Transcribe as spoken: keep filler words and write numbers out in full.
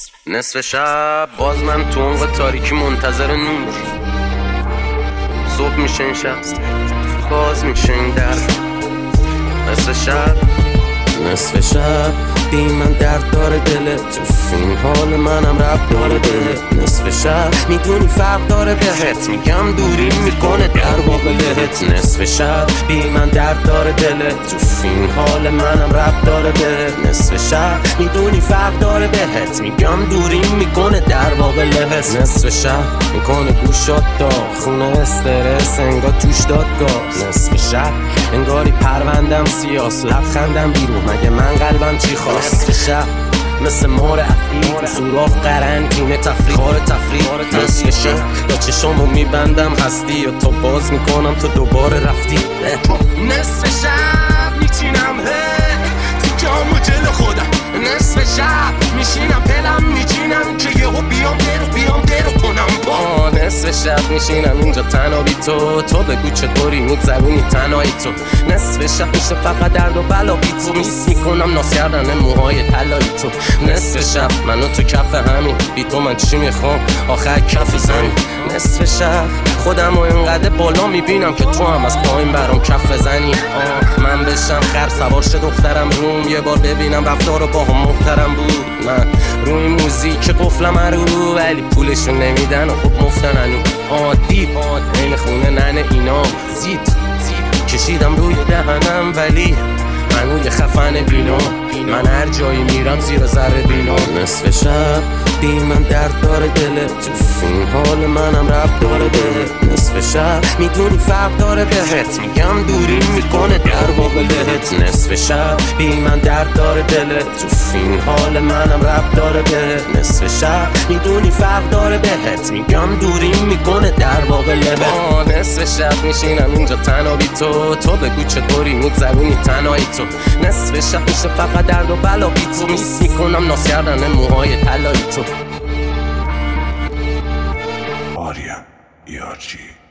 نصف شب باز من تو عمق تاریکی منتظر نور. صبح میشه این شب باز میشه این در. نصف شب نصف شب بی من درد داره دلت، تو این حال منم رب داره بهت. نصف شب میدونی فرق داره بهت، میگم دوری میکنه در واقع بهت. نصف شب بی من درد داره دلت، تو این حال منم رب داره بهت. نصف شب میدونی فرق داره بهت، میگم دوری میکنه در واقع بهت. نصف شب میکنه گوشات داغ، خونه استرس انگار توش داد گاز. نصف شب انگاری پروندم سیاس، لبخندم بیرون مگه من قلبم چی خواست. نصف شب مثل مار افرید سوراخ قرنطینه تفریح کار تفریح. نصف شب یا چشامو میبندم هستی یا تو باز میکنم تو دوباره رفتی. نصف شب میچینم تو جامو جل خودم. نصف شب میشینم دلم میچینم که یهو بیام درو بیام درو کنم با. نصف شب میشینم اینجا تنها بی تو، تو بگو چطوری میگذرونی تنهایی تو. نصف شب میشه فقط درد و بلا بی تو، میس میکنم ناز کردن موهای طلایی تو. نصف شب منو تو کف همین، بی تو من چی میخوام آخر کف زمین. نصف شب خودمو اینقدر بالا میبینم که تو هم از پایین برام کف بزنی. آه من بشم خر سوار شه دخترم روم، یه بار ببینم رفتارو با هم محترم بود. من روی موزیک قفلم رو ولی پولشو نمیدن و خب مفتن هنو. عادی این خونه ننه اینا زید زید کشیدم روی دهنم ولی منو یه خفن بینا. من هر جایی میرم زیر ذره بینا. نصف شب بی من درد داره دلت، تو این حال منم رب داره بهت. نصف شب میدونی فرق داره بهت، میگم دوری میکنه در واقع بهت. نصف شب بی من درد داره دلت، تو این حال منم رب داره بهت. نصف شب میدونی فرق داره بهت، میگم دوری میکنه در واقع بهت. نصف شب میشینم اینجا تنها بی تو، تو بگو چطوری میگذرونی تنهایی تو. نصف شب میشه فقط درد و بلا بی تو، میس میکنم ناز کردن موهای طلایی تو. آریا یارچی